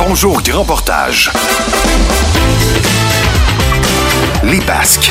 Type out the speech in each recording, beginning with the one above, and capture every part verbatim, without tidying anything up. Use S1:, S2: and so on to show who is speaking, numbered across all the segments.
S1: Bonjour Grand Portage. Les Basques.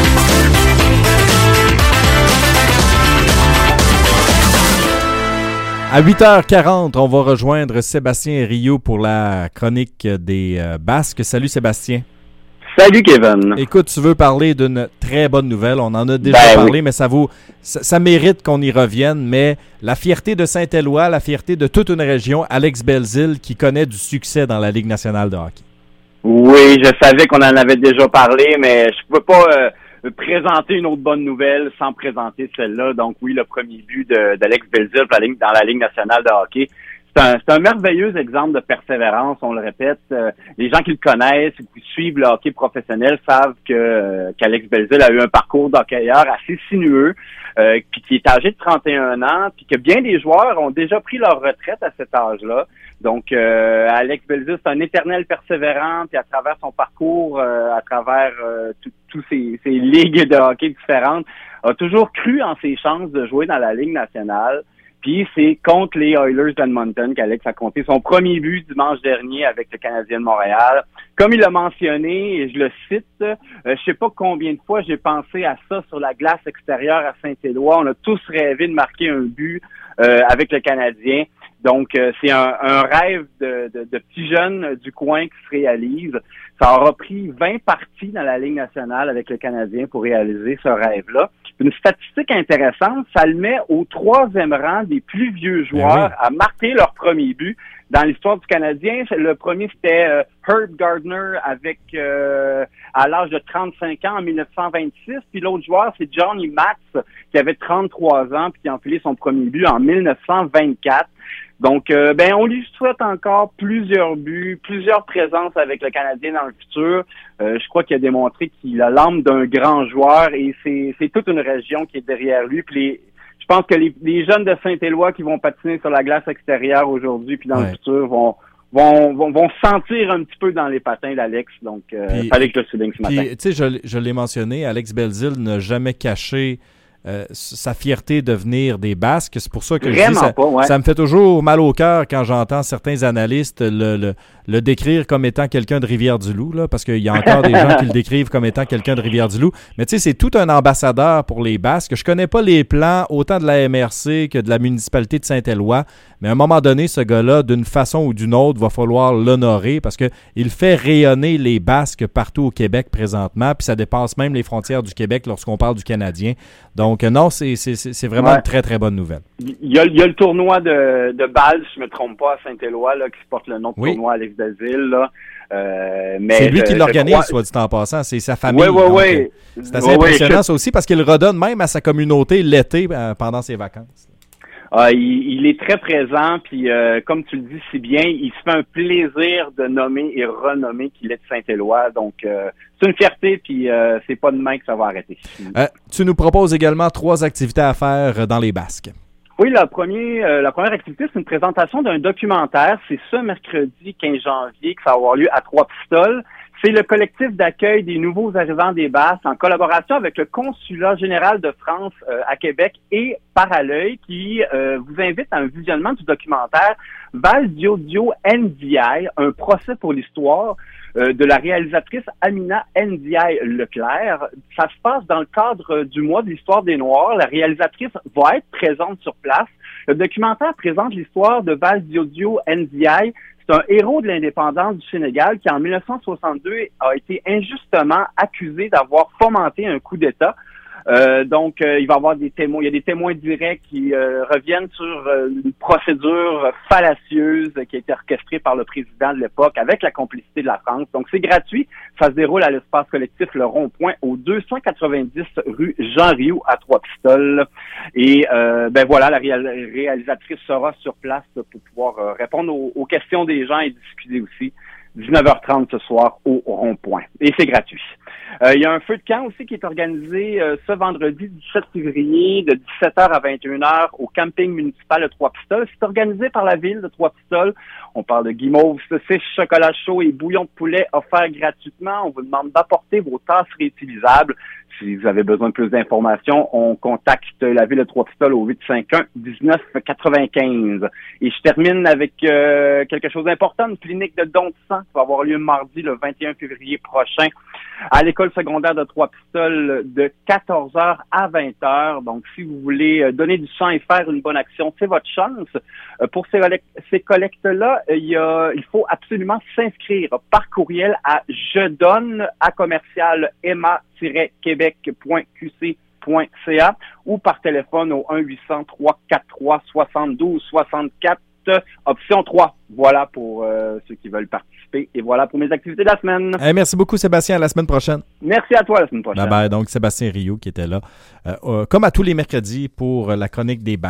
S2: À huit heures quarante, on va rejoindre Sébastien Rio pour la chronique des euh, Basques. Salut Sébastien.
S3: Salut Kevin.
S2: Écoute, tu veux parler d'une très bonne nouvelle. On en a déjà
S3: ben
S2: parlé,
S3: oui.
S2: mais ça vaut, ça, ça mérite qu'on y revienne. Mais la fierté de Saint-Éloi, la fierté de toute une région, Alex Belzile, qui connaît du succès dans la Ligue nationale de hockey.
S3: Oui, je savais qu'on en avait déjà parlé, mais je ne peux pas euh, présenter une autre bonne nouvelle sans présenter celle-là. Donc oui, le premier but de, d'Alex Belzile dans la Ligue nationale de hockey. C'est un, c'est un merveilleux exemple de persévérance, on le répète. Euh, les gens qui le connaissent, qui suivent le hockey professionnel, savent que euh, qu'Alex Belzile a eu un parcours d'hockeyeur assez sinueux, euh, puis qui est âgé de trente et un ans, puis que bien des joueurs ont déjà pris leur retraite à cet âge-là. Donc, euh, Alex Belzile, c'est un éternel persévérant, puis à travers son parcours, euh, à travers euh, toutes ces, ces ligues de hockey différentes, a toujours cru en ses chances de jouer dans la Ligue nationale. Puis c'est contre les Oilers d'Edmonton qu'Alex a compté son premier but dimanche dernier avec le Canadien de Montréal. Comme il l'a mentionné, et je le cite, euh, je sais pas combien de fois j'ai pensé à ça sur la glace extérieure à Saint-Éloi. On a tous rêvé de marquer un but euh, avec le Canadien. Donc, euh, c'est un, un rêve de, de, de petits jeunes du coin qui se réalise. Ça aura pris vingt parties dans la Ligue nationale avec le Canadien pour réaliser ce rêve-là. Une statistique intéressante, ça le met au troisième rang des plus vieux joueurs
S2: oui.
S3: à marquer leur premier but dans l'histoire du Canadien. Le premier, c'était euh, Herb Gardner avec euh, à l'âge de trente-cinq ans en dix-neuf cent vingt-six. Puis l'autre joueur, c'est Johnny Matz qui avait trente-trois ans puis qui a enfilé son premier but en dix-neuf cent vingt-quatre. Donc, euh, ben, on lui souhaite encore plusieurs buts, plusieurs présences avec le Canadien dans le futur. Euh, je crois qu'il a démontré qu'il a l'âme d'un grand joueur et c'est, c'est toute une région qui est derrière lui. Puis les, je pense que les, les jeunes de Saint-Éloi qui vont patiner sur la glace extérieure aujourd'hui puis dans ouais. le futur vont Vont, vont, vont sentir un petit peu dans les patins d'Alex. Donc, euh, il fallait que je le souligne ce matin.
S2: Tu sais, je, je l'ai mentionné, Alex Belzile n'a jamais caché euh, sa fierté de venir des Basques. C'est pour ça que je dis, ça,
S3: pas, ouais.
S2: ça me fait toujours mal au cœur quand j'entends certains analystes le, le, le décrire comme étant quelqu'un de Rivière-du-Loup, là, parce qu'il y a encore des gens qui le décrivent comme étant quelqu'un de Rivière-du-Loup. Mais tu sais, c'est tout un ambassadeur pour les Basques. Je connais pas les plans autant de la M R C que de la municipalité de Saint-Éloi. Mais à un moment donné, ce gars-là, d'une façon ou d'une autre, va falloir l'honorer parce qu'il fait rayonner les Basques partout au Québec présentement, puis ça dépasse même les frontières du Québec lorsqu'on parle du Canadien. Donc non, c'est, c'est, c'est vraiment ouais. une très, très bonne nouvelle.
S3: Il y a, il y a le tournoi de, de Bâle, si je ne me trompe pas, à Saint-Éloi, là, qui porte le nom de oui. tournoi Alex Belzile. Là. Euh, mais
S2: c'est lui
S3: je,
S2: qui l'organise,
S3: crois...
S2: soit dit en passant. C'est sa famille.
S3: Oui, oui,
S2: donc,
S3: oui.
S2: C'est assez
S3: oui,
S2: impressionnant,
S3: oui,
S2: ça aussi, parce qu'il redonne même à sa communauté l'été euh, pendant ses vacances.
S3: Ah, il, il est très présent, puis euh, comme tu le dis si bien, il se fait un plaisir de nommer et renommer qu'il est de Saint-Éloi. Donc, euh, c'est une fierté, puis euh, c'est pas demain que ça va arrêter.
S2: Euh, tu nous proposes également trois activités à faire dans les Basques.
S3: Oui, la, premier, euh, la première activité, c'est une présentation d'un documentaire. C'est ce mercredi quinze janvier que ça va avoir lieu à Trois-Pistoles. C'est le collectif d'accueil des nouveaux arrivants des Basques en collaboration avec le Consulat général de France euh, à Québec et Paralœil qui euh, vous invite à un visionnement du documentaire Val Diodio Ndiaye, un procès pour l'histoire euh, de la réalisatrice Amina Ndiaye Leclerc. Ça se passe dans le cadre du mois de l'histoire des Noirs. La réalisatrice va être présente sur place. Le documentaire présente l'histoire de Val Diodio Ndiaye. C'est un héros de l'indépendance du Sénégal qui, en dix-neuf cent soixante-deux, a été injustement accusé d'avoir fomenté un coup d'État. Euh, donc, euh, il va y avoir des témoins. Il y a des témoins directs qui euh, reviennent sur euh, une procédure fallacieuse qui a été orchestrée par le président de l'époque avec la complicité de la France. Donc, c'est gratuit. Ça se déroule à l'espace collectif Le Rond-Point au deux cent quatre-vingt-dix rue Jean-Riou à Trois-Pistoles. Et euh, ben voilà, la réal- réalisatrice sera sur place pour pouvoir euh, répondre aux, aux questions des gens et discuter aussi. dix-neuf heures trente ce soir au Rond-Point. Et c'est gratuit. Euh, il y a un feu de camp aussi qui est organisé euh, ce vendredi dix-sept février de dix-sept heures à vingt et une heures au camping municipal de Trois-Pistoles. C'est organisé par la ville de Trois-Pistoles. On parle de guimauve, saucisses, chocolat chaud et bouillon de poulet offerts gratuitement. On vous demande d'apporter vos tasses réutilisables. Si vous avez besoin de plus d'informations, on contacte la ville de Trois-Pistoles au huit cinq un dix-neuf quatre-vingt-quinze. Et je termine avec euh, quelque chose d'important, une clinique de don de sang qui va avoir lieu mardi le vingt et un février prochain à l'école secondaire de Trois-Pistoles de quatorze heures à vingt heures. Donc, si vous voulez donner du sang et faire une bonne action, c'est votre chance. Pour ces, ces collectes-là, il, y a, il faut absolument s'inscrire par courriel à je donne à commercial emma tiret québec point q c point c a ou par téléphone au un huit cents trois cent quarante-trois soixante-douze soixante-quatre, option trois. Voilà pour euh, ceux qui veulent participer. Et voilà pour mes activités de la semaine.
S2: Hey, merci beaucoup, Sébastien. À la semaine prochaine.
S3: Merci à toi la semaine prochaine.
S2: Bye bye. Donc, Sébastien Rio qui était là, euh, euh, comme à tous les mercredis pour la chronique des